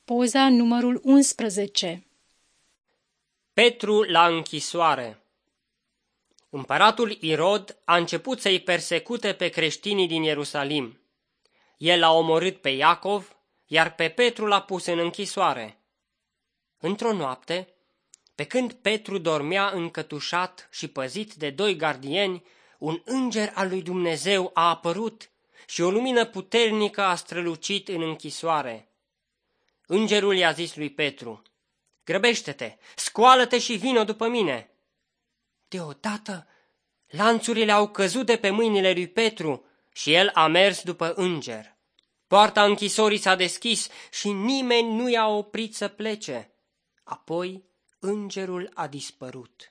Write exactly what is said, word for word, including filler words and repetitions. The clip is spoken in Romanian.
Poza numărul unsprezece. Petru la închisoare. Împăratul Irod a început să-i persecute pe creștinii din Ierusalim. El l-a omorât pe Iacov, iar pe Petru l-a pus în închisoare. Într-o noapte, pe când Petru dormea încătușat și păzit de doi gardieni, un înger al lui Dumnezeu a apărut și o lumină puternică a strălucit în închisoare. Îngerul i-a zis lui Petru: „Grăbește-te, scoală-te și vină după mine.” Deodată, lanțurile au căzut de pe mâinile lui Petru și el a mers după înger. Poarta închisorii s-a deschis și nimeni nu i-a oprit să plece. Apoi îngerul a dispărut.